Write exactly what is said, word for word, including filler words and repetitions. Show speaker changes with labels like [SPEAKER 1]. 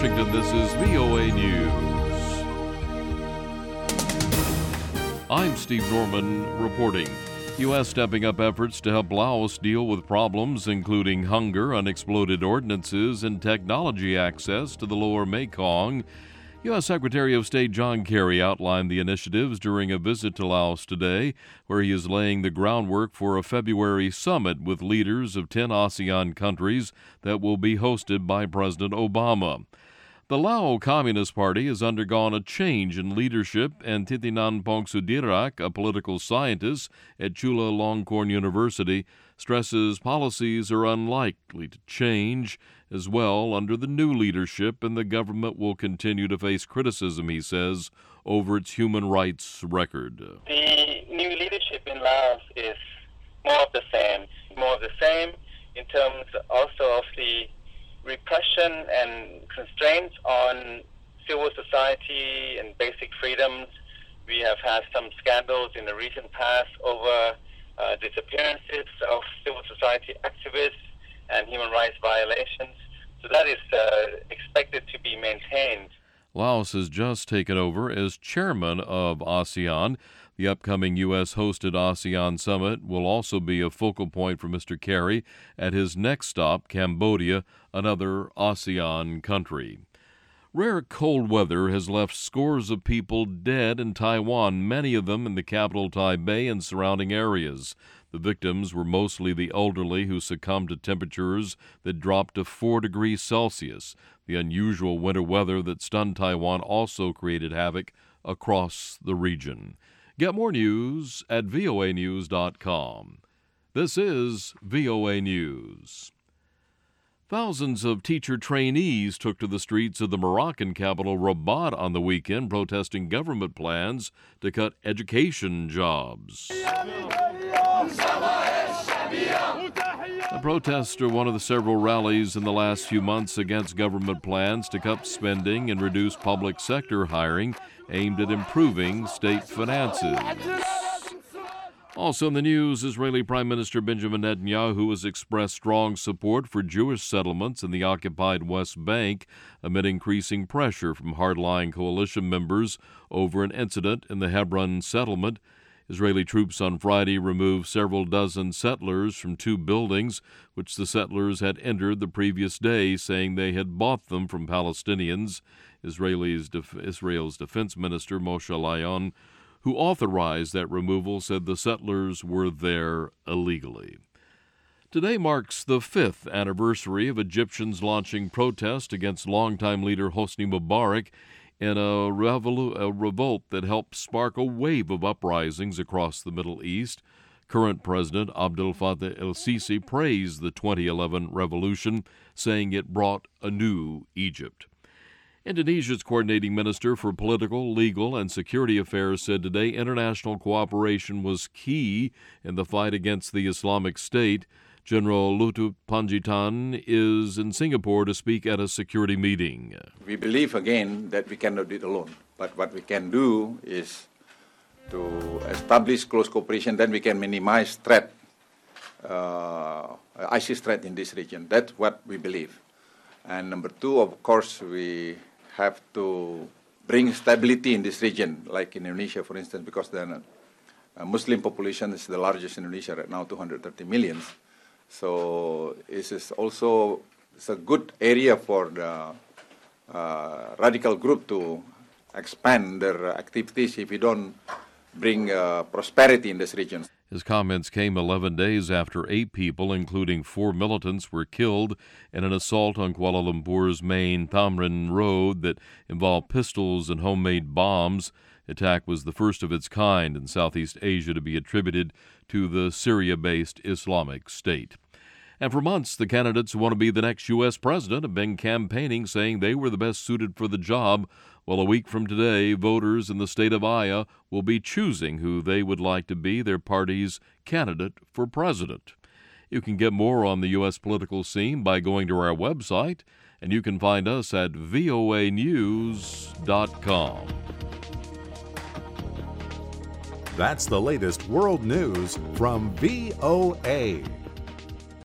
[SPEAKER 1] Washington, this is V O A News. I'm Steve Norman reporting. U S stepping up efforts to help Laos deal with problems including hunger, unexploded ordnances, and technology access to the lower Mekong. U S Secretary of State John Kerry outlined the initiatives during a visit to Laos today, where he is laying the groundwork for a February summit with leaders of ten ASEAN countries that will be hosted by President Obama. The Lao Communist Party has undergone a change in leadership, and Thitinan Pongsudhirak, a political scientist at Chulalongkorn University, stresses policies are unlikely to change as well under the new leadership, and the government will continue to face criticism, he says, over its human rights record.
[SPEAKER 2] The new leadership in Laos is more of the same, more of the same in terms also of the repression and constraints on civil society and basic freedoms. We have had some scandals in the recent past over uh, disappearances of civil society activists and human rights violations. So that is uh, expected to be maintained.
[SPEAKER 1] Laos has just taken over as chairman of ASEAN. The upcoming U S-hosted ASEAN summit will also be a focal point for Mister Kerry at his next stop, Cambodia, another ASEAN country. Rare cold weather has left scores of people dead in Taiwan, many of them in the capital Taipei and surrounding areas. The victims were mostly the elderly who succumbed to temperatures that dropped to four degrees Celsius. The unusual winter weather that stunned Taiwan also created havoc across the region. Get more news at V O A news dot com. This is V O A News. Thousands of teacher trainees took to the streets of the Moroccan capital Rabat on the weekend, protesting government plans to cut education jobs. The protests are one of the several rallies in the last few months against government plans to cut spending and reduce public sector hiring aimed at improving state finances. Also in the news, Israeli Prime Minister Benjamin Netanyahu has expressed strong support for Jewish settlements in the occupied West Bank amid increasing pressure from hardline coalition members over an incident in the Hebron settlement. Israeli troops on Friday removed several dozen settlers from two buildings which the settlers had entered the previous day, saying they had bought them from Palestinians. Israel's, def- Israel's defense minister Moshe Lion, who authorized that removal, said the settlers were there illegally. Today marks the fifth anniversary of Egyptians launching protest against longtime leader Hosni Mubarak in a, revolu- a revolt that helped spark a wave of uprisings across the Middle East. Current President Abdel Fattah el-Sisi praised the twenty eleven revolution, saying it brought a new Egypt. Indonesia's coordinating minister for political, legal, and security affairs said today international cooperation was key in the fight against the Islamic State. General Lutut Panjaitan is in Singapore to speak at a security meeting.
[SPEAKER 3] We believe again that we cannot do it alone, but what we can do is to establish close cooperation, then we can minimize threat, uh, ISIS threat in this region. That's what we believe. And number two, of course, we have to bring stability in this region, like in Indonesia, for instance, because the uh, Muslim population is the largest in Indonesia right now, two hundred thirty million. So this is also it's a good area for the uh, radical group to expand their activities if we don't bring uh, prosperity in this region.
[SPEAKER 1] His comments came eleven days after eight people, including four militants, were killed in an assault on Kuala Lumpur's main Tamrin Road that involved pistols and homemade bombs. The attack was the first of its kind in Southeast Asia to be attributed to the Syria-based Islamic State. And for months, the candidates who want to be the next U S president have been campaigning, saying they were the best suited for the job. Well, a week from today, voters in the state of Iowa will be choosing who they would like to be their party's candidate for president. You can get more on the U S political scene by going to our website, and you can find us at V O A news dot com.
[SPEAKER 4] That's the latest world news from V O A.